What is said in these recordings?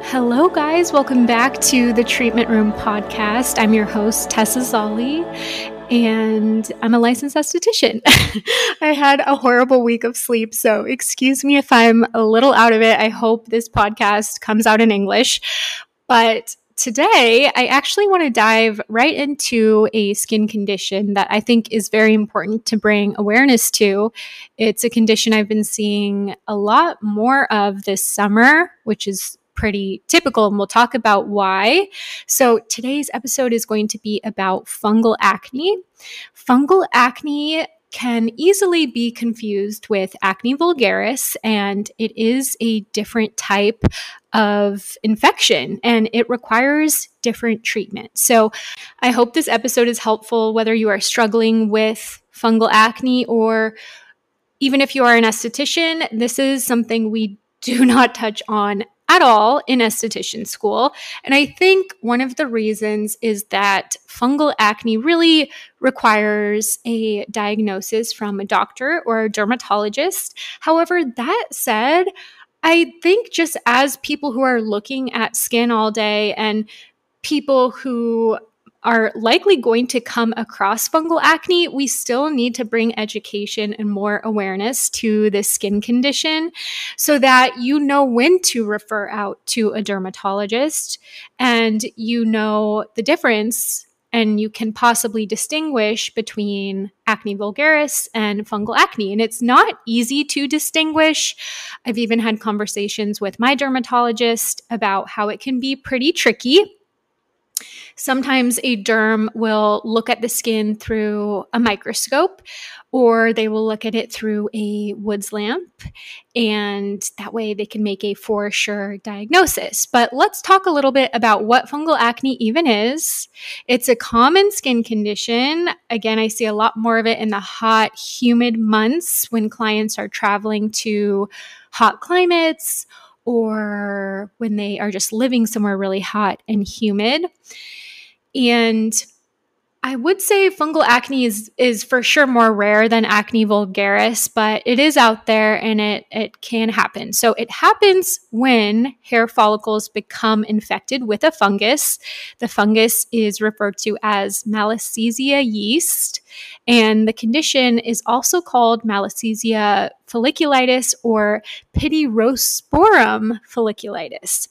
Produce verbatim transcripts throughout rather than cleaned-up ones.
Hello, guys. Welcome back to the Treatment Room podcast. I'm your host, Tessa Zolli, and I'm a licensed esthetician. I had a horrible week of sleep, so excuse me if I'm a little out of it. I hope this podcast comes out in English. But today, I actually want to dive right into a skin condition that I think is very important to bring awareness to. It's a condition I've been seeing a lot more of this summer, which is pretty typical, and we'll talk about why. So today's episode is going to be about fungal acne. Fungal acne can easily be confused with acne vulgaris, and it is a different type of infection, and it requires different treatment. So I hope this episode is helpful, whether you are struggling with fungal acne or even if you are an esthetician. This is something we do not touch on at all in esthetician school. And I think one of the reasons is that fungal acne really requires a diagnosis from a doctor or a dermatologist. However, that said, I think just as people who are looking at skin all day and people who are likely going to come across fungal acne, we still need to bring education and more awareness to this skin condition so that you know when to refer out to a dermatologist and you know the difference and you can possibly distinguish between acne vulgaris and fungal acne. And it's not easy to distinguish. I've even had conversations with my dermatologist about how it can be pretty tricky. Sometimes a derm will look at the skin through a microscope, or they will look at it through a Woods lamp, and that way they can make a for sure diagnosis. But let's talk a little bit about what fungal acne even is. It's a common skin condition. Again, I see a lot more of it in the hot, humid months when clients are traveling to hot climates or when they are just living somewhere really hot and humid. And I would say fungal acne is is for sure more rare than acne vulgaris, but it is out there and it, it can happen. So it happens when hair follicles become infected with a fungus. The fungus is referred to as Malassezia yeast, and the condition is also called Malassezia folliculitis or Pityrosporum folliculitis.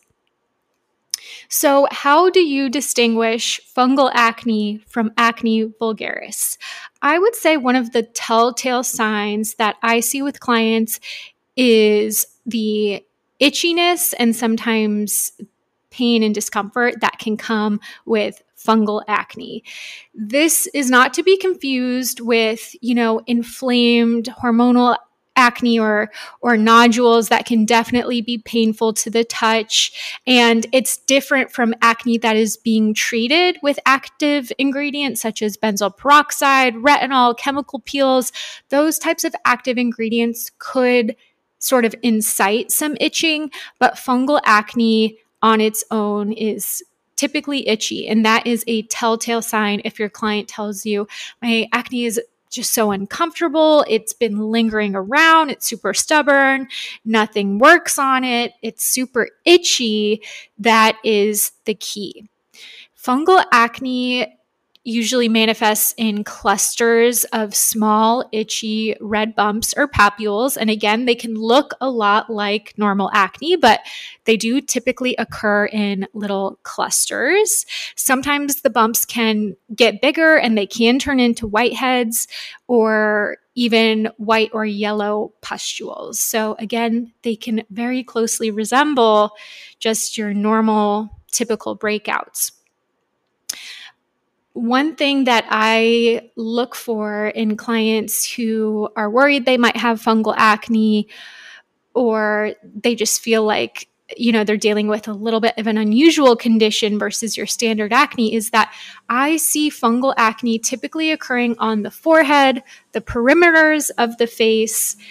So how do you distinguish fungal acne from acne vulgaris? I would say one of the telltale signs that I see with clients is the itchiness and sometimes pain and discomfort that can come with fungal acne. This is not to be confused with, you know, inflamed hormonal acne or or nodules that can definitely be painful to the touch. And it's different from acne that is being treated with active ingredients such as benzoyl peroxide, retinol, chemical peels. Those types of active ingredients could sort of incite some itching, but fungal acne on its own is typically itchy. And that is a telltale sign if your client tells you, my acne is just so uncomfortable. It's been lingering around. It's super stubborn. Nothing works on it. It's super itchy. That is the key. Fungal acne usually manifests in clusters of small, itchy red bumps or papules. And again, they can look a lot like normal acne, but they do typically occur in little clusters. Sometimes the bumps can get bigger and they can turn into whiteheads or even white or yellow pustules. So again, they can very closely resemble just your normal, typical breakouts. One thing that I look for in clients who are worried they might have fungal acne or they just feel like, you know, they're dealing with a little bit of an unusual condition versus your standard acne is that I see fungal acne typically occurring on the forehead, the perimeters of the face,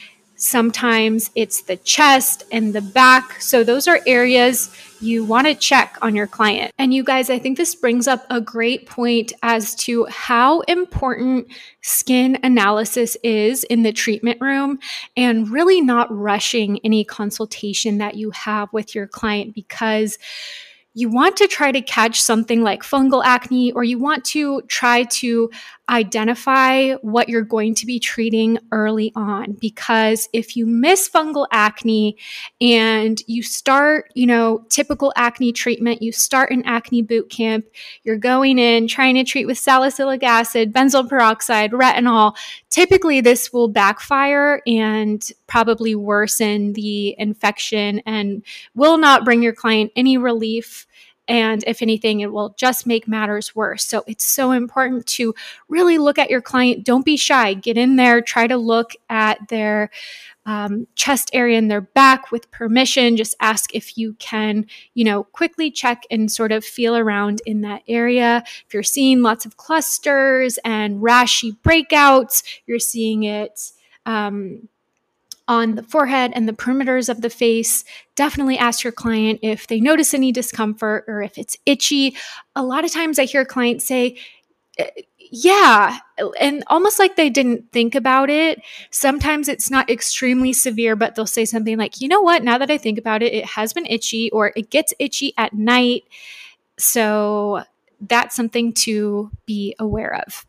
Sometimes it's the chest and the back. So those are areas you want to check on your client. And you guys, I think this brings up a great point as to how important skin analysis is in the treatment room, and really not rushing any consultation that you have with your client, because you want to try to catch something like fungal acne, or you want to try to identify what you're going to be treating early on. Because if you miss fungal acne and you start, you know, typical acne treatment, you start an acne boot camp, you're going in trying to treat with salicylic acid, benzoyl peroxide, retinol, typically this will backfire and probably worsen the infection and will not bring your client any relief. And if anything, it will just make matters worse. So it's so important to really look at your client. Don't be shy. Get in there. Try to look at their um, chest area and their back with permission. Just ask if you can, you know, quickly check and sort of feel around in that area. If you're seeing lots of clusters and rashy breakouts, you're seeing it um, on the forehead and the perimeters of the face, definitely ask your client if they notice any discomfort or if it's itchy. A lot of times I hear clients say, yeah, and almost like they didn't think about it. Sometimes it's not extremely severe, but they'll say something like, you know what, now that I think about it, it has been itchy, or it gets itchy at night. So that's something to be aware of.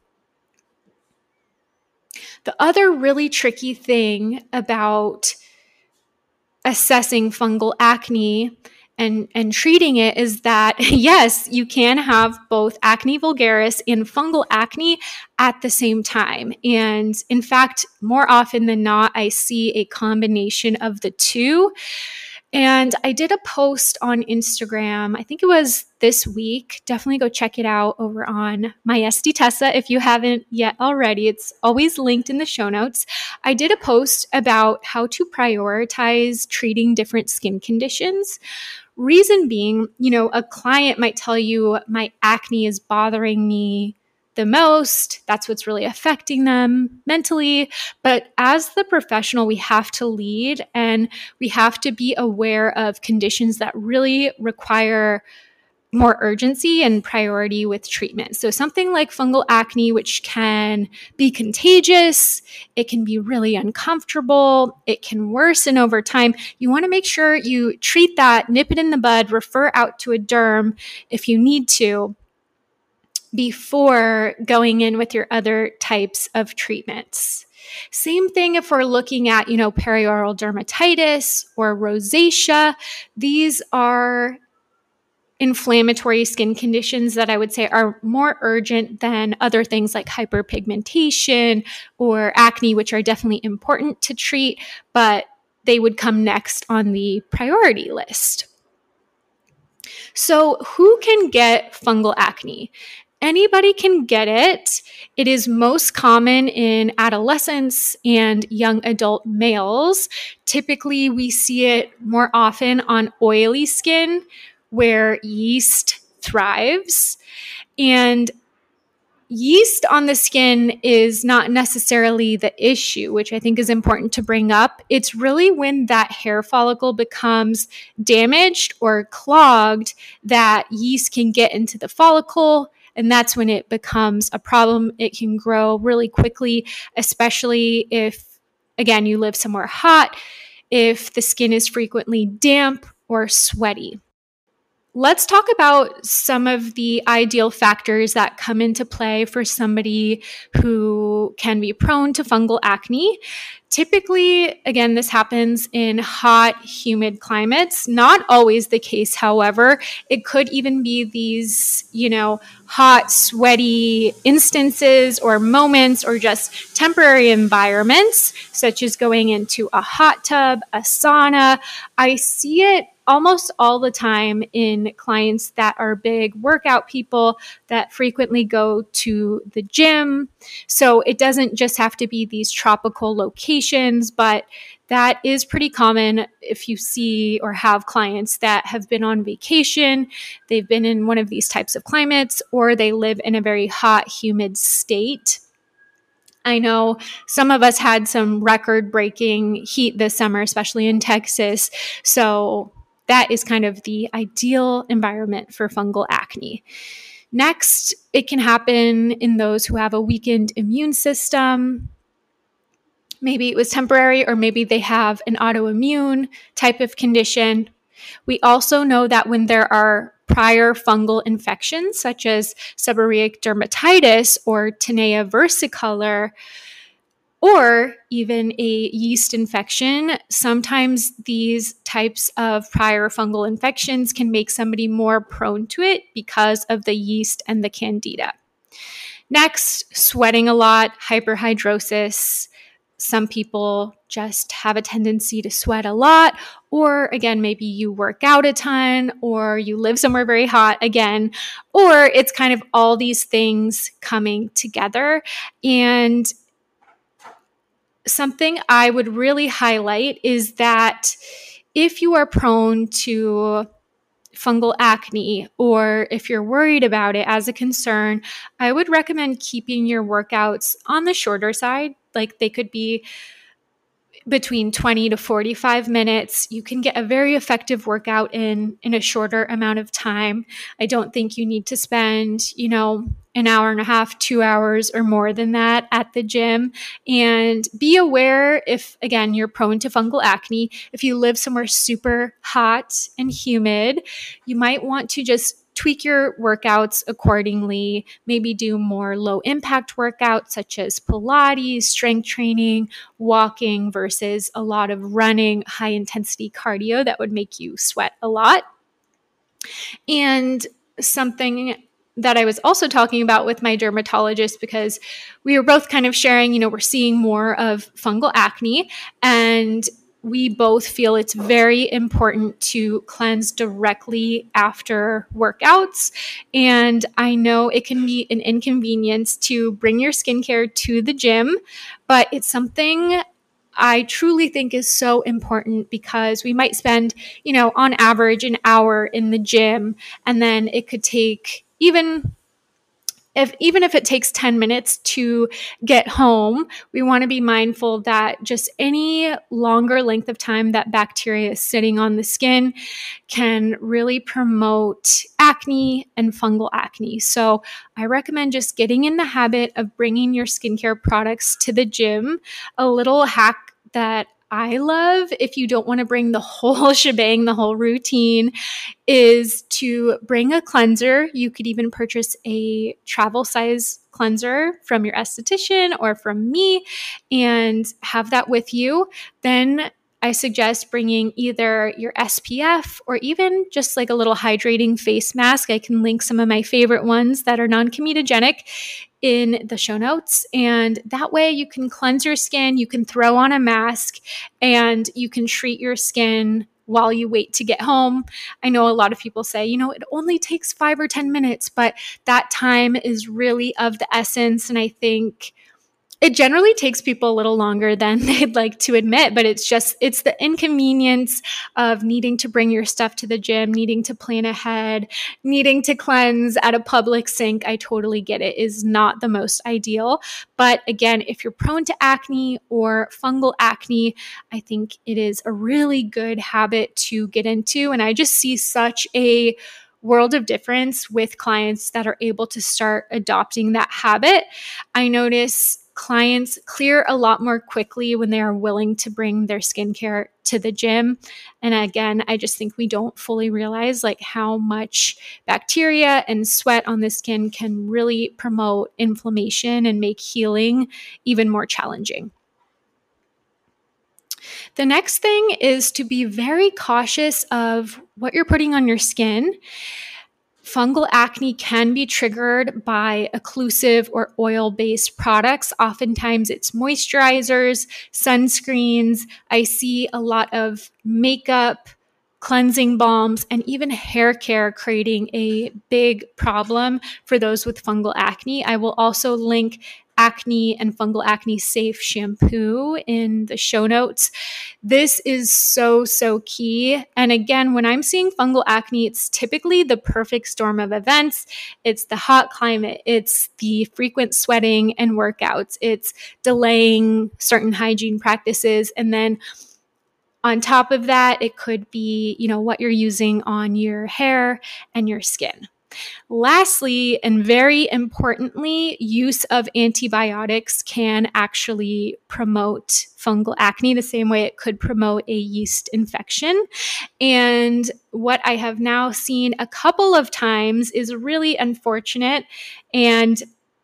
The other really tricky thing about assessing fungal acne and, and treating it is that, yes, you can have both acne vulgaris and fungal acne at the same time. And in fact, more often than not, I see a combination of the two. And I did a post on Instagram, I think it was this week. Definitely go check it out over on My Esty Tessa if you haven't yet already. It's always linked in the show notes. I did a post about how to prioritize treating different skin conditions. Reason being, you know, a client might tell you, my acne is bothering me the most. That's what's really affecting them mentally. But as the professional, we have to lead, and we have to be aware of conditions that really require more urgency and priority with treatment. So something like fungal acne, which can be contagious, it can be really uncomfortable, it can worsen over time. You want to make sure you treat that, nip it in the bud, refer out to a derm if you need to, before going in with your other types of treatments. Same thing if we're looking at, you know, perioral dermatitis or rosacea. These are inflammatory skin conditions that I would say are more urgent than other things like hyperpigmentation or acne, which are definitely important to treat, but they would come next on the priority list. So who can get fungal acne? Anybody can get it. It is most common in adolescents and young adult males. Typically, we see it more often on oily skin where yeast thrives. And yeast on the skin is not necessarily the issue, which I think is important to bring up. It's really when that hair follicle becomes damaged or clogged that yeast can get into the follicle. And that's when it becomes a problem. It can grow really quickly, especially if, again, you live somewhere hot, if the skin is frequently damp or sweaty. Let's talk about some of the ideal factors that come into play for somebody who can be prone to fungal acne. Typically, again, this happens in hot, humid climates. Not always the case, however. It could even be these, you know, hot, sweaty instances or moments, or just temporary environments, such as going into a hot tub, a sauna. I see it almost all the time in clients that are big workout people that frequently go to the gym. So it doesn't just have to be these tropical locations, but that is pretty common if you see or have clients that have been on vacation, they've been in one of these types of climates, or they live in a very hot, humid state. I know some of us had some record-breaking heat this summer, especially in Texas. So that is kind of the ideal environment for fungal acne. Next, it can happen in those who have a weakened immune system. Maybe it was temporary, or maybe they have an autoimmune type of condition. We also know that when there are prior fungal infections, such as seborrheic dermatitis or Tinea versicolor, or even a yeast infection, sometimes these types of prior fungal infections can make somebody more prone to it because of the yeast and the candida. Next, sweating a lot, hyperhidrosis. Some people just have a tendency to sweat a lot, or again, maybe you work out a ton, or you live somewhere very hot again, or it's kind of all these things coming together. And something I would really highlight is that if you are prone to fungal acne, or if you're worried about it as a concern, I would recommend keeping your workouts on the shorter side. Like they could be between twenty to forty-five minutes. You can get a very effective workout in in a shorter amount of time. I don't think you need to spend, you know, an hour and a half, two hours or more than that at the gym. And be aware if, again, you're prone to fungal acne, if you live somewhere super hot and humid, you might want to just tweak your workouts accordingly, maybe do more low impact workouts such as Pilates, strength training, walking versus a lot of running, high intensity cardio that would make you sweat a lot. And something that I was also talking about with my dermatologist, because we were both kind of sharing, you know, we're seeing more of fungal acne, and we both feel it's very important to cleanse directly after workouts. And I know it can be an inconvenience to bring your skincare to the gym, but it's something I truly think is so important, because we might spend, you know, on average an hour in the gym, and then it could take even If even if it takes ten minutes to get home, we want to be mindful that just any longer length of time that bacteria is sitting on the skin can really promote acne and fungal acne. So I recommend just getting in the habit of bringing your skincare products to the gym. A little hack that I love, if you don't want to bring the whole shebang, the whole routine, is to bring a cleanser. You could even purchase a travel size cleanser from your esthetician or from me and have that with you. Then I suggest bringing either your S P F or even just like a little hydrating face mask. I can link some of my favorite ones that are non-comedogenic in the show notes. And that way you can cleanse your skin, you can throw on a mask, and you can treat your skin while you wait to get home. I know a lot of people say, you know, it only takes five or ten minutes, but that time is really of the essence. And I think it generally takes people a little longer than they'd like to admit, but it's just, it's the inconvenience of needing to bring your stuff to the gym, needing to plan ahead, needing to cleanse at a public sink. I totally get it, is not the most ideal. But again, if you're prone to acne or fungal acne, I think it is a really good habit to get into. And I just see such a world of difference with clients that are able to start adopting that habit. I notice clients clear a lot more quickly when they are willing to bring their skincare to the gym. And again, I just think we don't fully realize like how much bacteria and sweat on the skin can really promote inflammation and make healing even more challenging. The next thing is to be very cautious of what you're putting on your skin. Fungal acne can be triggered by occlusive or oil-based products. Oftentimes it's moisturizers, sunscreens. I see a lot of makeup, cleansing balms, and even hair care creating a big problem for those with fungal acne. I will also link acne and fungal acne safe shampoo in the show notes. This is so, so key. And again, when I'm seeing fungal acne, it's typically the perfect storm of events. It's the hot climate. It's the frequent sweating and workouts. It's delaying certain hygiene practices. And then on top of that, it could be, you know, what you're using on your hair and your skin. Lastly, and very importantly, use of antibiotics can actually promote fungal acne the same way it could promote a yeast infection. And what I have now seen a couple of times is really unfortunate, and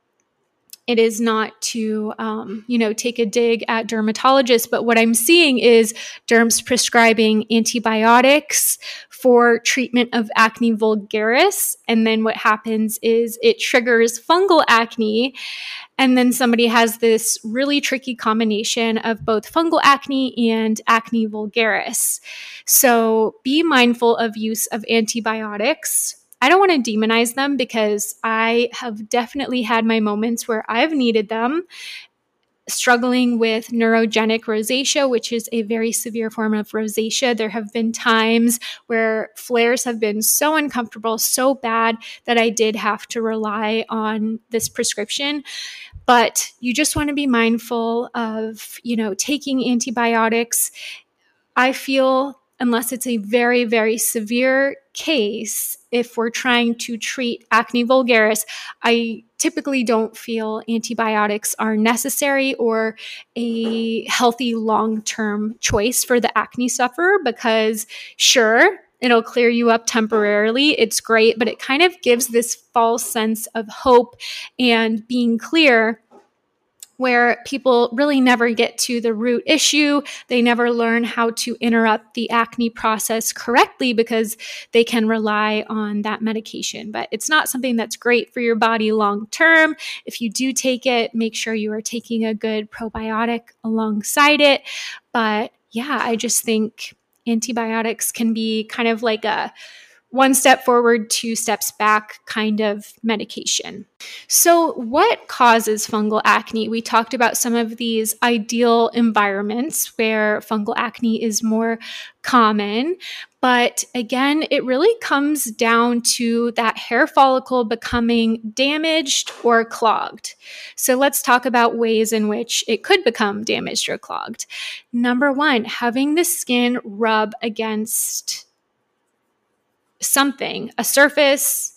it is not to, um, you know, take a dig at dermatologists, but what I'm seeing is derms prescribing antibiotics for treatment of acne vulgaris. And then what happens is it triggers fungal acne. And then somebody has this really tricky combination of both fungal acne and acne vulgaris. So be mindful of use of antibiotics. I don't want to demonize them because I have definitely had my moments where I've needed them. Struggling with neurogenic rosacea, which is a very severe form of rosacea. There have been times where flares have been so uncomfortable, so bad that I did have to rely on this prescription. But you just want to be mindful of, you know, taking antibiotics. I feel unless it's a very, very severe case, if we're trying to treat acne vulgaris, I typically don't feel antibiotics are necessary or a healthy long-term choice for the acne sufferer, because sure, it'll clear you up temporarily. It's great, but it kind of gives this false sense of hope and being clear, where people really never get to the root issue. They never learn how to interrupt the acne process correctly because they can rely on that medication. But it's not something that's great for your body long term. If you do take it, make sure you are taking a good probiotic alongside it. But yeah, I just think antibiotics can be kind of like a one step forward, two steps back kind of medication. So what causes fungal acne? We talked about some of these ideal environments where fungal acne is more common. But again, it really comes down to that hair follicle becoming damaged or clogged. So let's talk about ways in which it could become damaged or clogged. Number one, having the skin rub against something, a surface,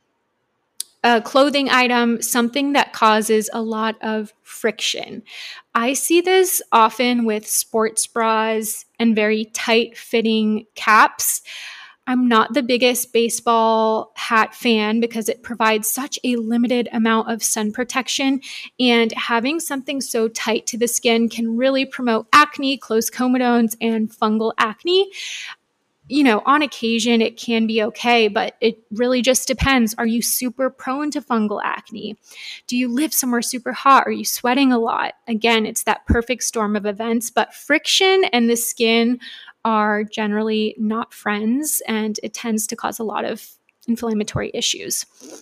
a clothing item, something that causes a lot of friction. I see this often with sports bras and very tight-fitting caps. I'm not the biggest baseball hat fan because it provides such a limited amount of sun protection, and having something so tight to the skin can really promote acne, close comedones, and fungal acne. You know, on occasion it can be okay, but it really just depends. Are you super prone to fungal acne? Do you live somewhere super hot? Are you sweating a lot? Again, it's that perfect storm of events, but friction and the skin are generally not friends, and it tends to cause a lot of inflammatory issues.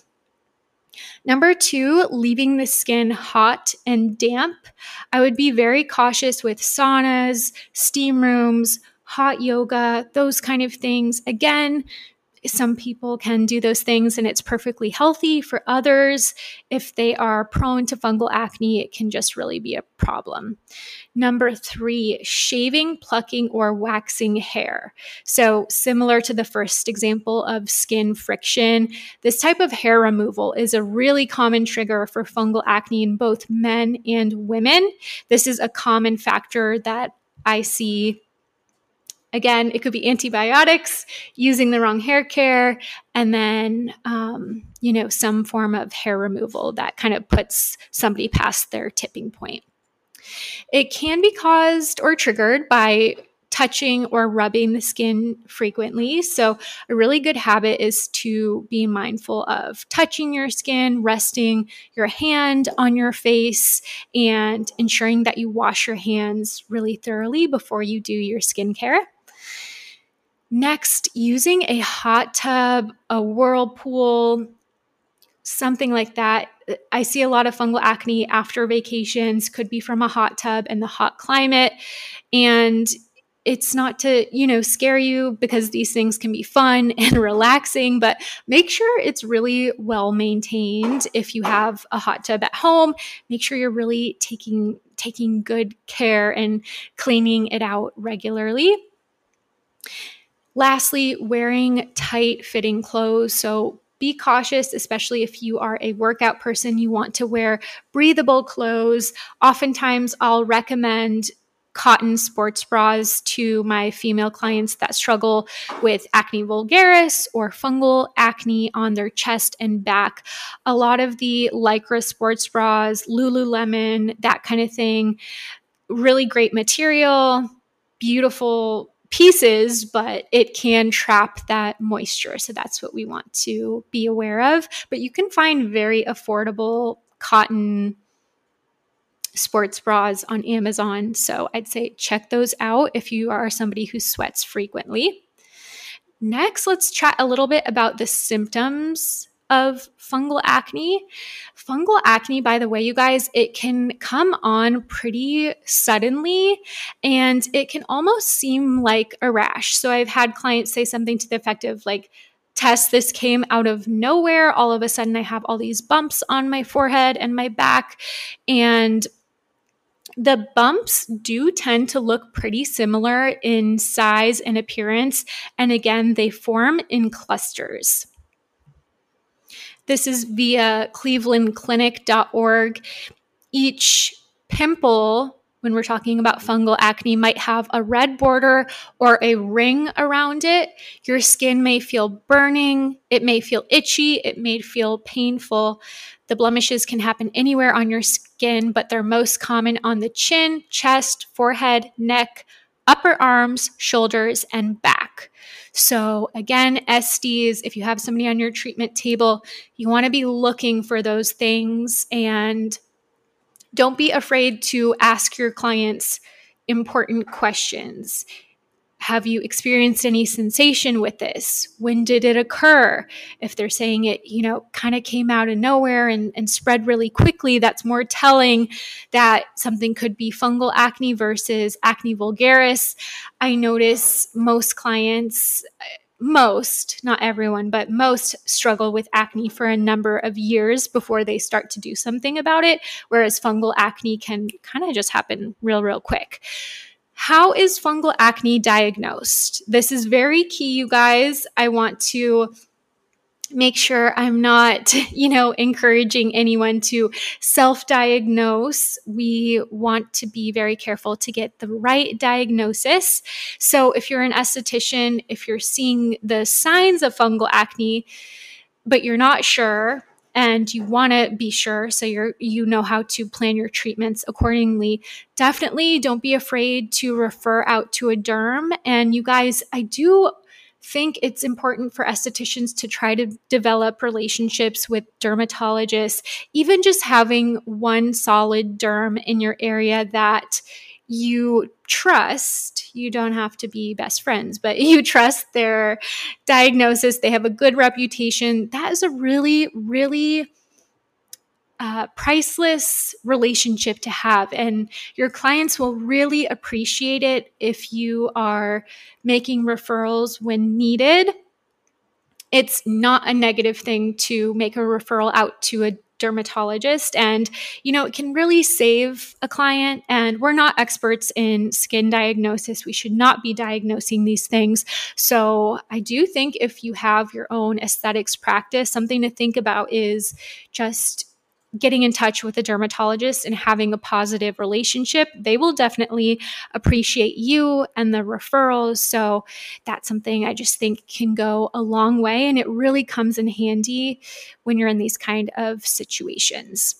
Number two, leaving the skin hot and damp. I would be very cautious with saunas, steam rooms, hot yoga, those kind of things. Again, some people can do those things and it's perfectly healthy. For others, if they are prone to fungal acne, it can just really be a problem. Number three, shaving, plucking, or waxing hair. So similar to the first example of skin friction, this type of hair removal is a really common trigger for fungal acne in both men and women. This is a common factor that I see. Again, it could be antibiotics, using the wrong hair care, and then, um, you know, some form of hair removal that kind of puts somebody past their tipping point. It can be caused or triggered by touching or rubbing the skin frequently. So a really good habit is to be mindful of touching your skin, resting your hand on your face, and ensuring that you wash your hands really thoroughly before you do your skincare. Next, using a hot tub, a whirlpool, something like that. I see a lot of fungal acne after vacations, could be from a hot tub and the hot climate. And it's not to, you know, scare you, because these things can be fun and relaxing, but make sure it's really well maintained. If you have a hot tub at home, make sure you're really taking taking good care and cleaning it out regularly. Lastly, wearing tight fitting clothes. So be cautious, especially if you are a workout person. You want to wear breathable clothes. Oftentimes, I'll recommend cotton sports bras to my female clients that struggle with acne vulgaris or fungal acne on their chest and back. A lot of the Lycra sports bras, Lululemon, that kind of thing, really great material, beautiful pieces, but it can trap that moisture. So that's what we want to be aware of. But you can find very affordable cotton sports bras on Amazon. So I'd say check those out if you are somebody who sweats frequently. Next, let's chat a little bit about the symptoms of fungal acne. Fungal acne, by the way, you guys, it can come on pretty suddenly, and it can almost seem like a rash. So I've had clients say something to the effect of like, Tess, this came out of nowhere. All of a sudden I have all these bumps on my forehead and my back, and the bumps do tend to look pretty similar in size and appearance. And again, they form in clusters. This is via cleveland clinic dot org. Each pimple, when we're talking about fungal acne, might have a red border or a ring around it. Your skin may feel burning. It may feel itchy. It may feel painful. The blemishes can happen anywhere on your skin, but they're most common on the chin, chest, forehead, neck, upper arms, shoulders, and back. So again, S Ds, if you have somebody on your treatment table, you want to be looking for those things, and don't be afraid to ask your clients important questions. Have you experienced any sensation with this? When did it occur? If they're saying it, you know, kind of came out of nowhere and, and spread really quickly, that's more telling that something could be fungal acne versus acne vulgaris. I notice most clients, most, not everyone, but most struggle with acne for a number of years before they start to do something about it, whereas fungal acne can kind of just happen real, real quick. How is fungal acne diagnosed? This is very key, you guys. I want to make sure I'm not, you know, encouraging anyone to self-diagnose. We want to be very careful to get the right diagnosis. So if you're an esthetician, if you're seeing the signs of fungal acne, but you're not sure, and you want to be sure so you're you know how to plan your treatments accordingly, definitely don't be afraid to refer out to a derm. And you guys, I do think it's important for estheticians to try to develop relationships with dermatologists, even just having one solid derm in your area that you trust. You don't have to be best friends, but you trust their diagnosis. They have a good reputation. That is a really, really uh, priceless relationship to have. And your clients will really appreciate it if you are making referrals when needed. It's not a negative thing to make a referral out to a dermatologist, and you know, it can really save a client. And we're not experts in skin diagnosis. We should not be diagnosing these things. So I do think if you have your own aesthetics practice, something to think about is just getting in touch with a dermatologist and having a positive relationship. They will definitely appreciate you and the referrals. So that's something I just think can go a long way. And it really comes in handy when you're in these kind of situations.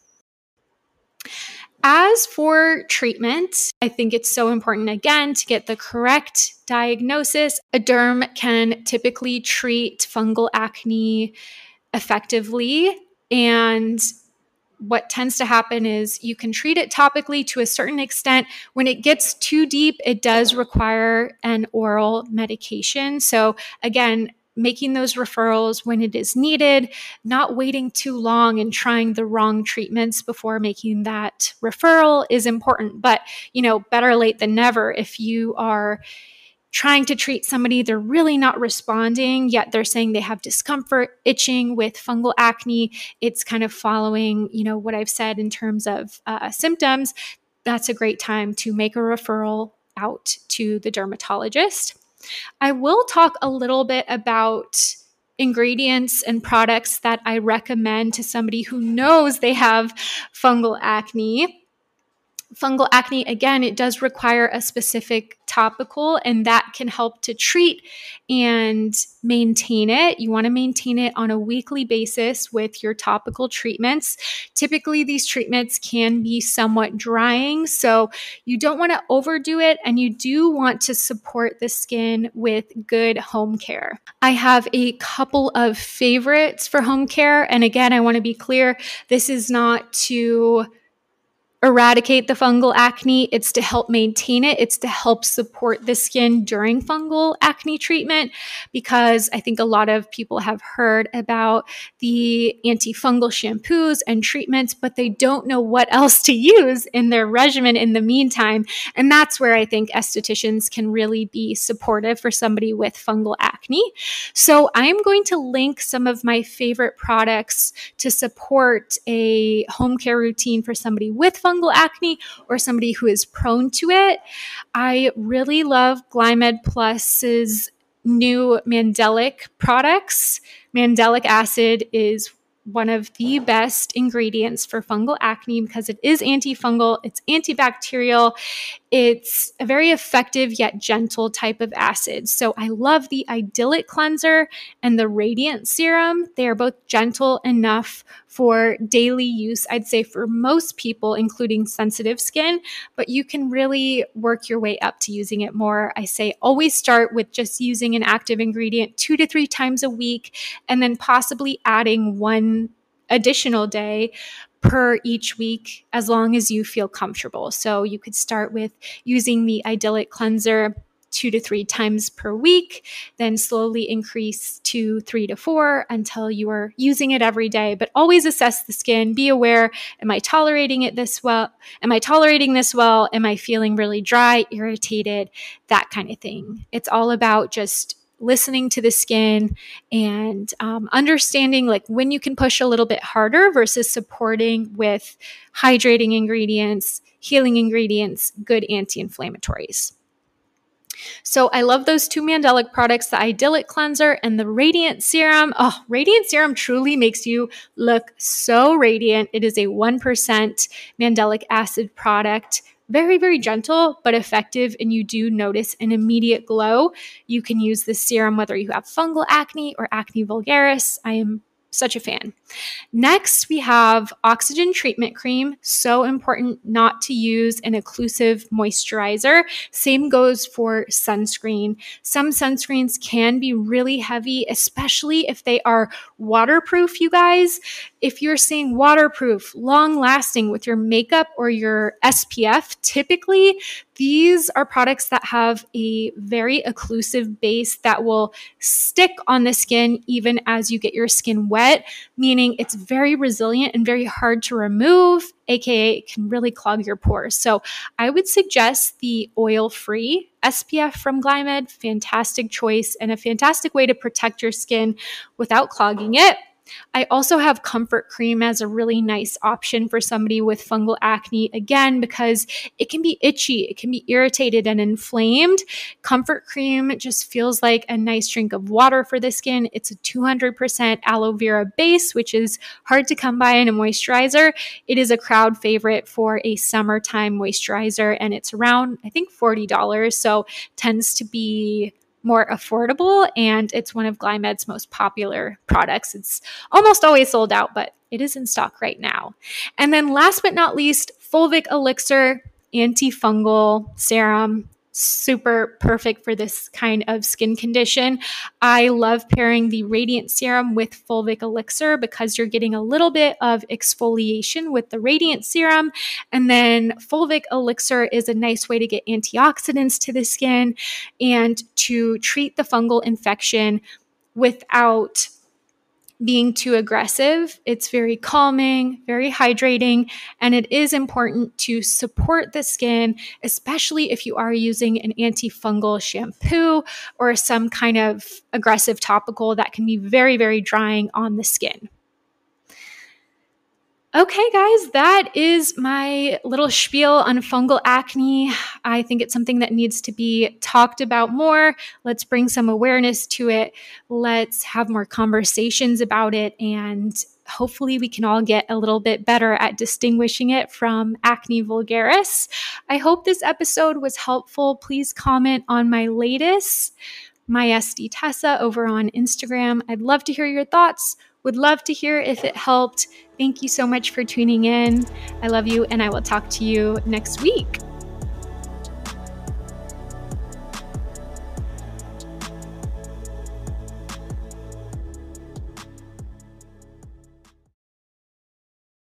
As for treatment, I think it's so important, again, to get the correct diagnosis. A derm can typically treat fungal acne effectively, and what tends to happen is you can treat it topically to a certain extent. When it gets too deep, it does require an oral medication. So again, making those referrals when it is needed, not waiting too long and trying the wrong treatments before making that referral is important. But, you know, better late than never. If you are trying to treat somebody, they're really not responding, yet they're saying they have discomfort, itching with fungal acne, it's kind of following, you know, what I've said in terms of uh, symptoms, that's a great time to make a referral out to the dermatologist. I will talk a little bit about ingredients and products that I recommend to somebody who knows they have fungal acne. Fungal acne, again, it does require a specific topical, and that can help to treat and maintain it. You want to maintain it on a weekly basis with your topical treatments. Typically, these treatments can be somewhat drying, so you don't want to overdo it, and you do want to support the skin with good home care. I have a couple of favorites for home care, and again, I want to be clear, this is not to eradicate the fungal acne. It's to help maintain it. It's to help support the skin during fungal acne treatment, because I think a lot of people have heard about the antifungal shampoos and treatments, but they don't know what else to use in their regimen in the meantime. And that's where I think estheticians can really be supportive for somebody with fungal acne. So I'm going to link some of my favorite products to support a home care routine for somebody with fungal fungal acne or somebody who is prone to it. I really love Glymed Plus's new Mandelic products. Mandelic acid is one of the best ingredients for fungal acne because it is antifungal, it's antibacterial, it's a very effective yet gentle type of acid. So I love the Idyllic Cleanser and the Radiant Serum. They are both gentle enough for daily use, I'd say for most people, including sensitive skin, but you can really work your way up to using it more. I say always start with just using an active ingredient two to three times a week, and then possibly adding one additional day per each week as long as you feel comfortable. So you could start with using the Idyllic Cleanser two to three times per week, then slowly increase to three to four until you are using it every day. But always assess the skin. Be aware, am I tolerating it this well? Am I tolerating this well? Am I feeling really dry, irritated, that kind of thing? It's all about just listening to the skin and um, understanding like when you can push a little bit harder versus supporting with hydrating ingredients, healing ingredients, good anti-inflammatories. So I love those two Mandelic products, the Idyllic Cleanser and the Radiant Serum. Oh, Radiant Serum truly makes you look so radiant. It is a one percent Mandelic acid product. Very, very gentle, but effective, and you do notice an immediate glow. You can use this serum whether you have fungal acne or acne vulgaris. I am such a fan. Next, we have Oxygen Treatment Cream. So important not to use an occlusive moisturizer. Same goes for sunscreen. Some sunscreens can be really heavy, especially if they are waterproof, you guys. If you're saying waterproof, long lasting with your makeup or your S P F, typically these are products that have a very occlusive base that will stick on the skin even as you get your skin wet, meaning it's very resilient and very hard to remove, aka it can really clog your pores. So I would suggest the oil-free S P F from Glymed. Fantastic choice and a fantastic way to protect your skin without clogging it. I also have Comfort Cream as a really nice option for somebody with fungal acne, again, because it can be itchy, it can be irritated and inflamed. Comfort Cream just feels like a nice drink of water for the skin. It's a two hundred percent aloe vera base, which is hard to come by in a moisturizer. It is a crowd favorite for a summertime moisturizer, and it's around, I think, forty dollars, so tends to be more affordable, and it's one of Glymed's most popular products. It's almost always sold out, but it is in stock right now. And then last but not least, Fulvic Elixir Antifungal Serum. Super perfect for this kind of skin condition. I love pairing the Radiant Serum with Fulvic Elixir because you're getting a little bit of exfoliation with the Radiant Serum. And then Fulvic Elixir is a nice way to get antioxidants to the skin and to treat the fungal infection without being too aggressive. It's very calming, very hydrating, and it is important to support the skin, especially if you are using an antifungal shampoo or some kind of aggressive topical that can be very, very drying on the skin. Okay, guys, that is my little spiel on fungal acne. I think it's something that needs to be talked about more. Let's bring some awareness to it. Let's have more conversations about it. And hopefully we can all get a little bit better at distinguishing it from acne vulgaris. I hope this episode was helpful. Please comment on my latest, my S D Tessa, over on Instagram. I'd love to hear your thoughts. Would love to hear if it helped. Thank you so much for tuning in. I love you, and I will talk to you next week.